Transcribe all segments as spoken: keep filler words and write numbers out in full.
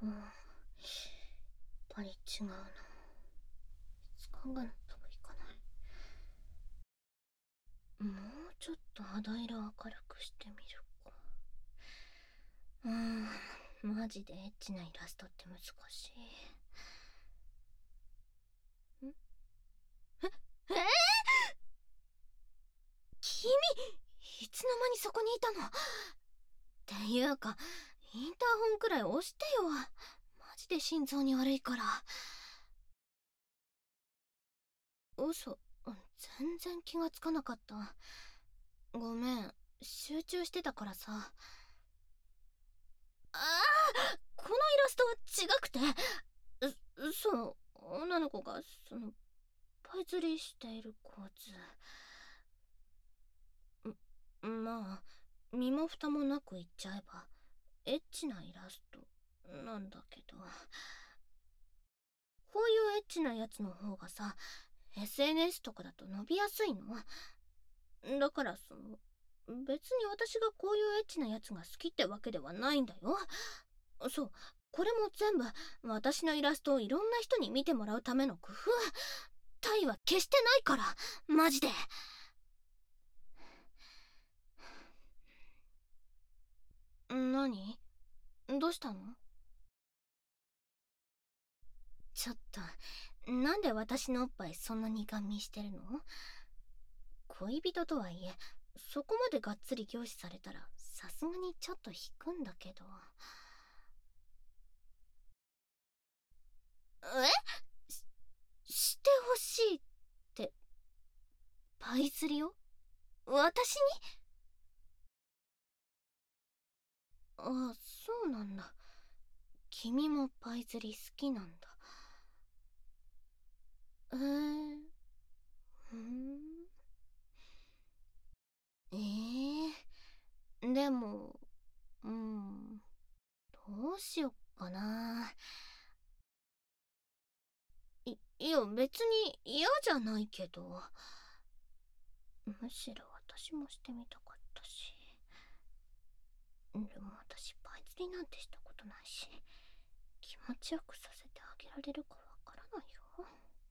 うん、やっぱり違うな。いつ考えるともいかない。もうちょっと肌色明るくしてみるか。うーん、マジでエッチなイラストって難しい。んええー、君、いつの間にそこにいたの？っていうか、インターホンくらい押してよ。マジで心臓に悪いから。嘘、全然気がつかなかった。ごめん、集中してたからさ。ああ、このイラストは違くて、う、そう、女の子が、その、パイ釣りしている構図。まあ、身も蓋もなく言っちゃえば、エッチなイラストなんだけど、こういうエッチなやつの方がさ、エスエヌエス とかだと伸びやすいの。だからその、別に私がこういうエッチなやつが好きってわけではないんだよ。そう、これも全部私のイラストをいろんな人に見てもらうための工夫。タイは決してないから、マジで。何？どうしたの？ちょっと、なんで私のおっぱいそんなにガン見してるの？恋人とはいえ、そこまでがっつり凝視されたら、さすがにちょっと引くんだけど。え？し、してほしいって、パイ釣りを私に？ああ、そうなんだ。君もパイ釣り好きなんだ。えー、ふん。ええー、でも、うん、どうしよっかな。い、いや、別に嫌じゃないけど。むしろ私もしてみたかったし。でも私、パイ釣りなんてしたことないし、気持ちよくさせてあげられるかわからないよ。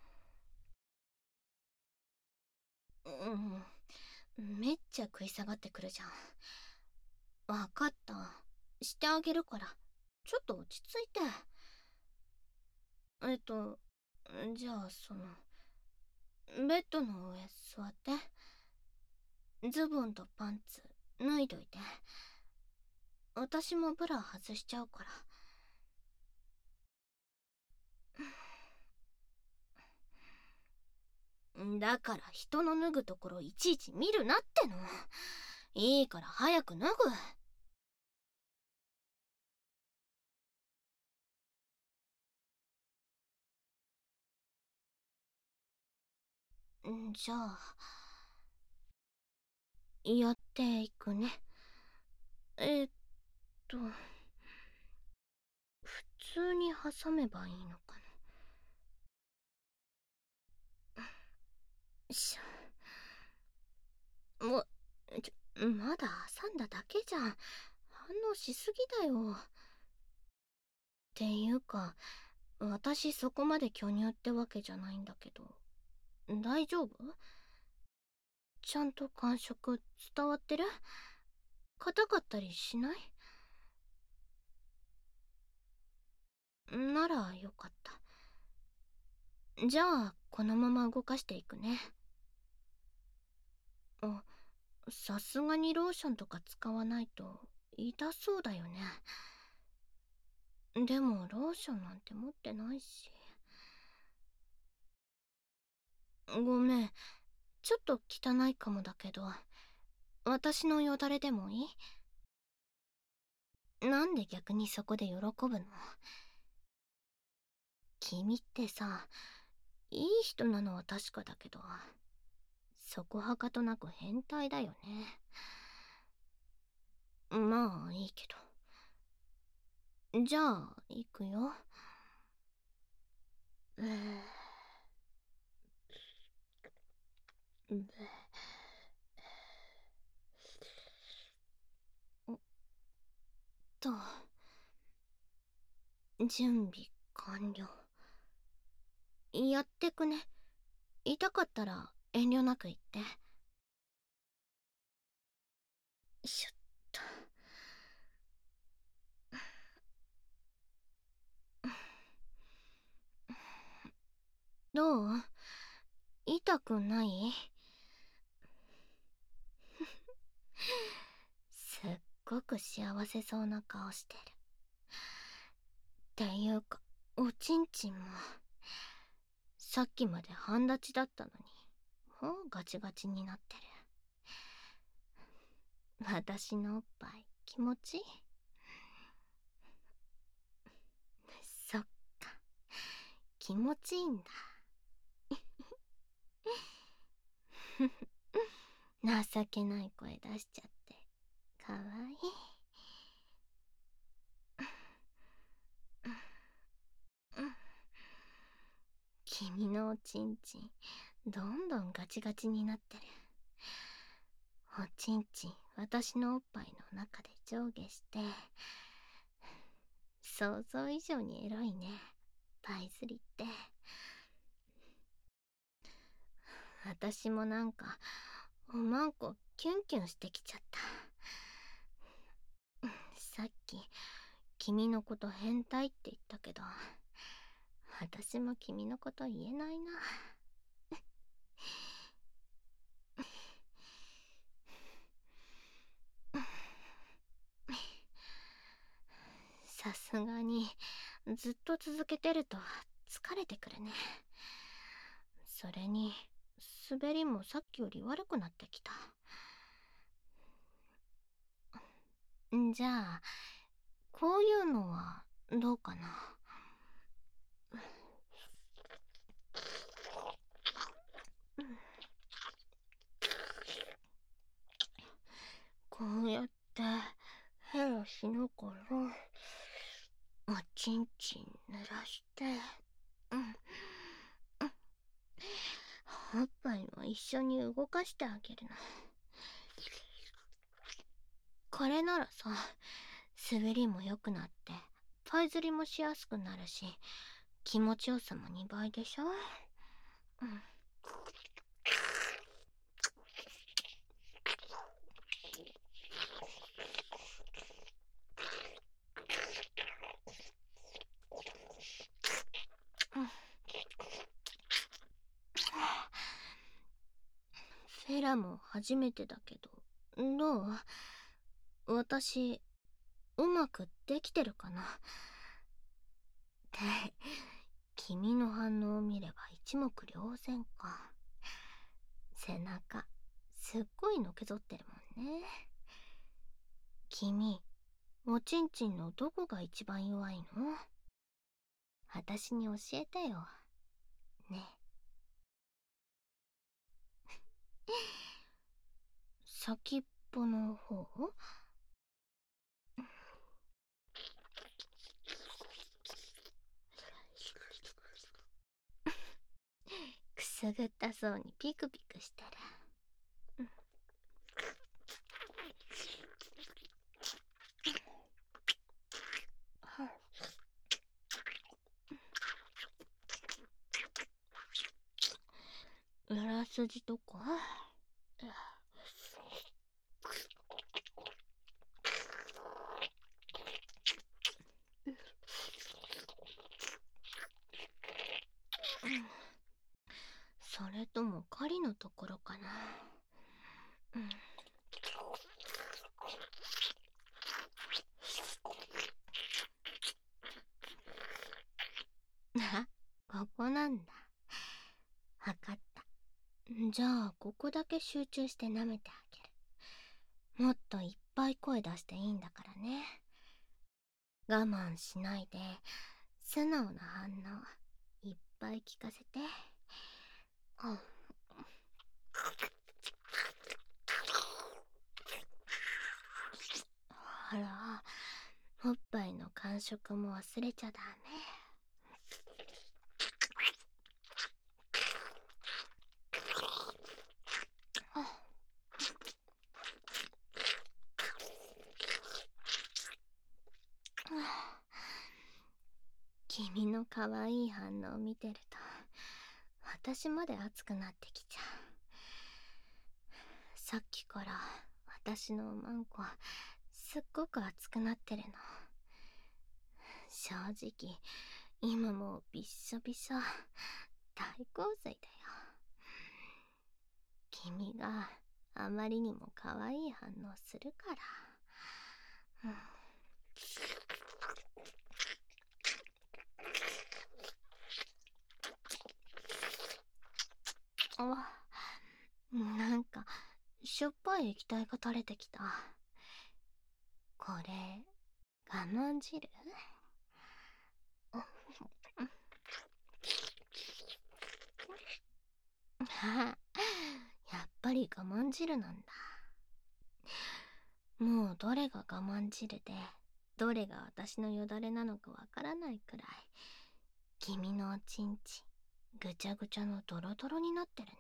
うん、めっちゃ食い下がってくるじゃん。わかった。してあげるから、ちょっと落ち着いて。えっと、じゃあ、その、ベッドの上座って。ズボンとパンツ脱いどいて。私もブラ外しちゃうから。だから人の脱ぐところいちいち見るなっての。いいから早く脱ぐ。んじゃあ、やっていくね。えーっと、普通に挟めばいいのかな。しょ。もう、ちょ、まだ挟んだだけじゃん。反応しすぎだよ。っていうか、私そこまで巨乳ってわけじゃないんだけど、大丈夫？ちゃんと感触伝わってる？硬かったりしない？ならよかった。じゃあこのまま動かしていくね。あ、さすがにローションとか使わないと痛そうだよね。でもローションなんて持ってないし。ごめん、ちょっと汚いかもだけど、私のよだれでもいい？なんで逆にそこで喜ぶの？君ってさ、いい人なのは確かだけど、そこはかとなく変態だよね。まあいいけど。じゃあ行くよ。えー、おっと。 準備完了。やってくね。痛かったら遠慮なく言って。しょっと。どう？痛くない？すっごく幸せそうな顔してる。っていうか、おちんちんもさっきまで半立ちだったのに、もうガチガチになってる。私のおっぱい気持ちいい？そっか、気持ちいいんだ。情けない声出しちゃってかわいい。君のおちんちんどんどんガチガチになってる。おちんちん私のおっぱいの中で上下して、想像以上にエロいね、パイズリって。私もなんかおまんこキュンキュンしてきちゃった。さっき君のこと変態って言ったけど、私も君のこと言えないな。さすがにずっと続けてると疲れてくるね。それに滑りもさっきより悪くなってきた。じゃあこういうのはどうかな。こうやってヘラしながらおちんちん濡らして、うん、おっぱいも一緒に動かしてあげるの。これならさ、滑りも良くなってパイ釣りもしやすくなるし、気持ちよさもにばいでしょ。うん。フェラも初めてだけど、どう？私うまくできてるかなって。君の反応を見れば一目瞭然か。背中すっごいのけぞってるもんね。君、おちんちんのどこが一番弱いの？私に教えてよね。先っぽの方？くすぐったそうにピクピクしてる。裏筋とか？それとも狩りのところかな。うん。あ、ここなんだ。わかった。じゃあここだけ集中して舐めてあげる。もっといっぱい声出していいんだからね。我慢しないで素直な反応いっぱい聞かせて。うん。ほら、おっぱいの感触も忘れちゃダメ。 可愛い反応を見てると私まで熱くなってきちゃう。さっきから私のおまんこすっごく熱くなってるの。正直今もうびっしょびしょ、大洪水だよ。君があまりにも可愛い反応するから、うん、あ、なんかしょっぱい液体が垂れてきた。これ我慢汁？あ、やっぱり我慢汁なんだ。もうどれが我慢汁でどれが私のよだれなのかわからないくらい君のおちんちぐちゃぐちゃのドロドロになってるね。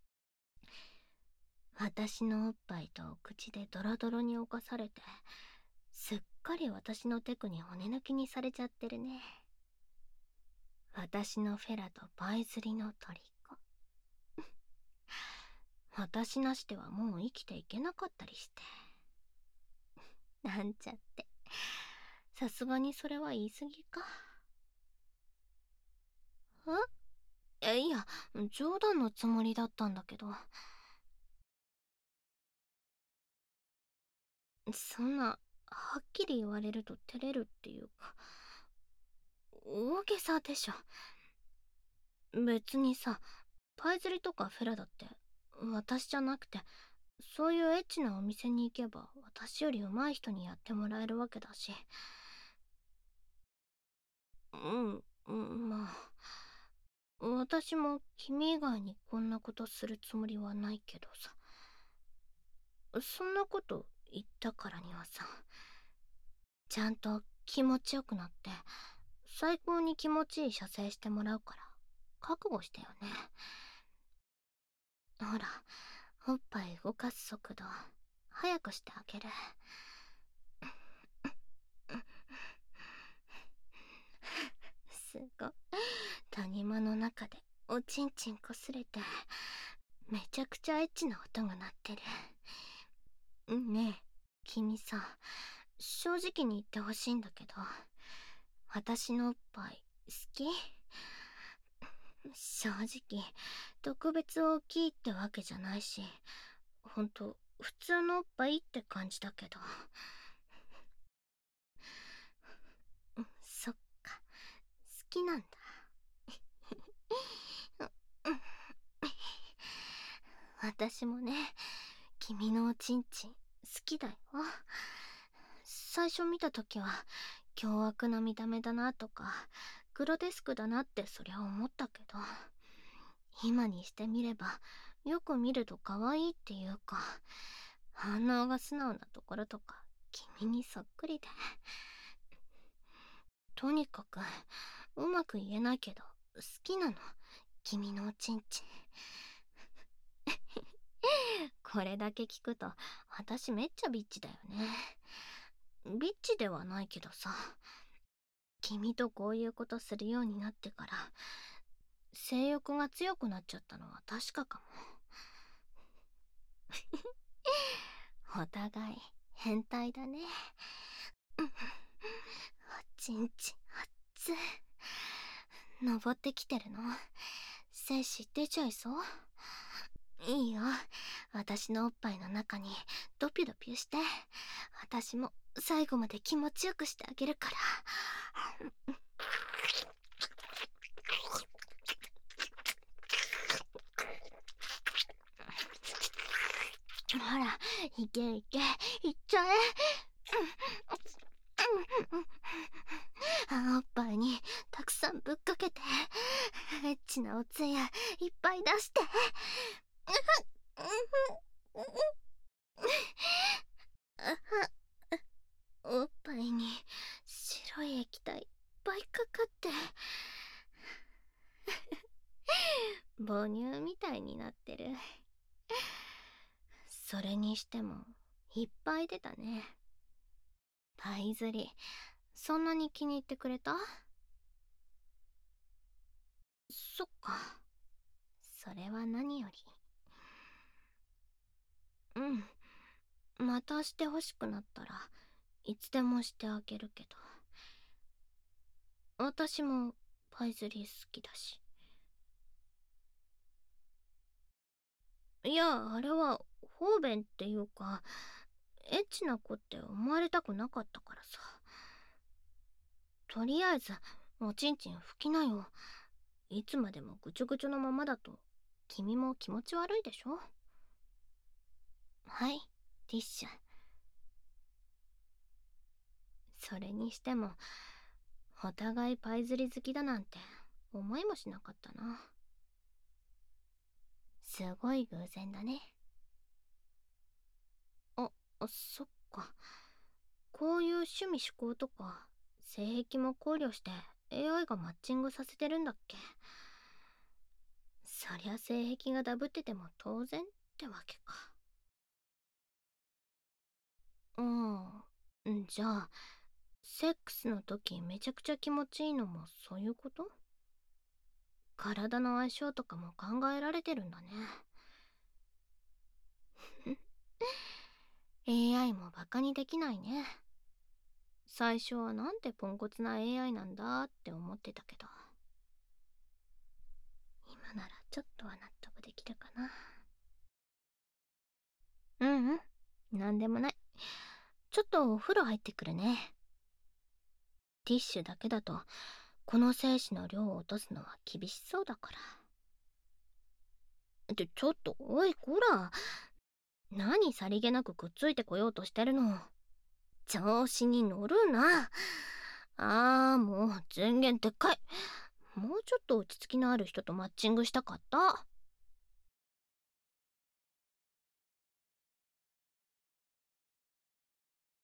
私のおっぱいとお口でドロドロに侵されてすっかり私のテクに骨抜きにされちゃってるね。私のフェラとパイズリの虜。私なしではもう生きていけなかったりして。なんちゃって。さすがにそれは言い過ぎか。え、いや、冗談のつもりだったんだけど。そんな、はっきり言われると照れるっていうか、大げさでしょ。別にさ、パイズリとかフェラだって私じゃなくて、そういうエッチなお店に行けば私より上手い人にやってもらえるわけだし。うん、うん、まあ私も君以外にこんなことするつもりはないけどさ。そんなこと言ったからにはさ、ちゃんと気持ちよくなって最高に気持ちいい射精してもらうから覚悟してよね。ほら、おっぱい動かす速度早くしてあげる。すごい、谷間の中でおちんちんこすれてめちゃくちゃエッチな音が鳴ってる。ねえ君さ、正直に言ってほしいんだけど、私のおっぱい好き？正直特別大きいってわけじゃないし、ほんと普通のおっぱいって感じだけど。そっか、好きなんだ。私もね、君のおちんちん好きだよ。最初見た時は凶悪な見た目だなとかグロテスクだなってそりゃ思ったけど、今にしてみればよく見ると可愛いっていうか、反応が素直なところとか君にそっくりで。とにかくうまく言えないけど好きなの、君のおちんちん。これだけ聞くと私めっちゃビッチだよね。ビッチではないけどさ、君とこういうことするようになってから性欲が強くなっちゃったのは確かかも。お互い変態だね。おちんちん熱い。登ってきてるの？精子出ちゃいそう？いいよ、私のおっぱいの中にドピュドピュして、私も最後まで気持ちよくしてあげるから。ほら、いけいけ、いっちゃえ。おっぱいにたくさんぶっかけて、エッチなおつやいっぱい出して。おっぱいに白い液体いっぱいかかって母乳みたいになってる。それにしてもいっぱい出たね。パイズリ、そんなに気に入ってくれた？ れは何より。うん。またしてほしくなったらいつでもしてあげるけど、私もパイズリー好きだし。いや、あれは方便っていうか、エッチな子って思われたくなかったからさ。とりあえずおちんちん拭きなよ。いつまでもぐちょぐちょのままだと君も気持ち悪いでしょ。はい、ティッシュ。それにしてもお互いパイズリ好きだなんて思いもしなかったな。すごい偶然だね。あ、そっか。こういう趣味嗜好とか性癖も考慮して エーアイ がマッチングさせてるんだっけ。そりゃ性癖がダブってても当然ってわけか。うん。じゃあセックスの時めちゃくちゃ気持ちいいのもそういうこと？体の相性とかも考えられてるんだね。エーアイ もバカにできないね。最初はなんてポンコツな エーアイ なんだって思ってたけど、今ならちょっとは納得できるかな。うんうん、なんでもない。ちょっとお風呂入ってくるね。ティッシュだけだとこの精子の量を落とすのは厳しそうだから。ってちょっと、おいこら、何さりげなくくっついてこようとしてるの。調子に乗るな。あーもう前言撤回。もうちょっと落ち着きのある人とマッチングしたかった。